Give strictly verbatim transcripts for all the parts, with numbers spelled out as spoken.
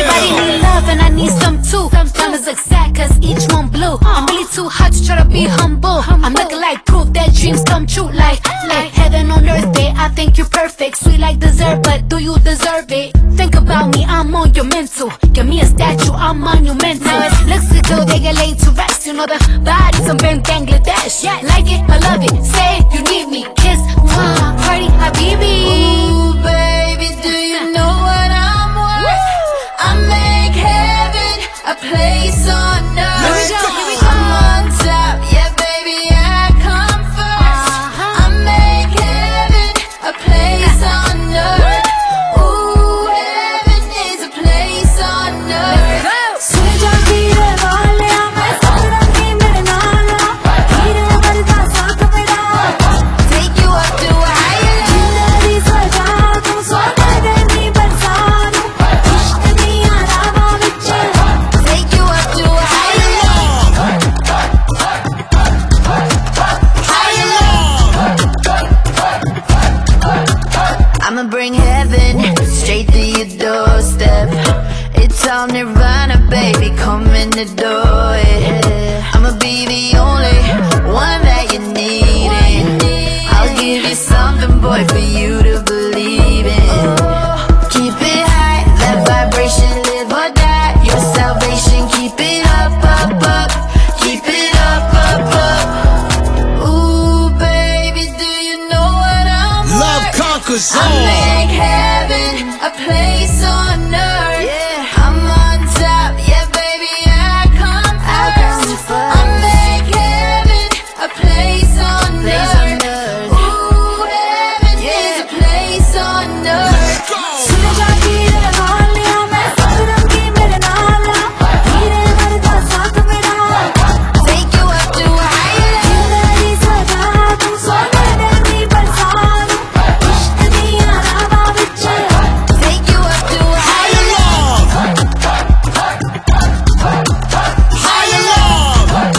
Everybody need love and I need some too. Diamonds look sad cause each one blue. I'm really too hot to try to be humble. I'm looking like proof that dreams come true. Like, like heaven on earth, babe. I think you're perfect. Sweet like dessert, but do you deserve it? Think about me, I'm on your mental. Give me a statue, I'm monumental. Now it looks good till they get laid to rest. You know the body's from Bangladesh. Like it, I love it. Say you need me. Kiss, mwah, party, habibi. Ooh, baby, do you know what I'm worth? I make heaven a place on earth. I'm on top, yeah, baby, I come first. I make heaven a place on earth. Ooh, heaven is a place on earth. Take you up to a higher level. Take you up to a higher level. Higher level. I'ma bring heaven straight to your doorstep. It's all nirvana, baby, come in the door, yeah. I'ma be the only one that you need, I'll give you something, boy, for you to believe in. Keep it high, that vibration, live or die. Your salvation, keep it up, up, up. Keep it up, up, up. Ooh, baby, do you know what I'm Love worth? conquers I all. make heaven a place on earth. I'm on top, yeah, baby, I come first. I make heaven a place on earth. Ooh, heaven is a place on earth. Take you up to a higher level. Take you up to a higher level. Higher love.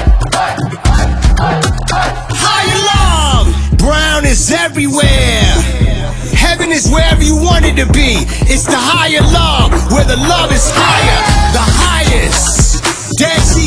Higher love. Brown is everywhere. Heaven is wherever you want it to be. It's the higher love, where the love is higher, the highest. Dead Sea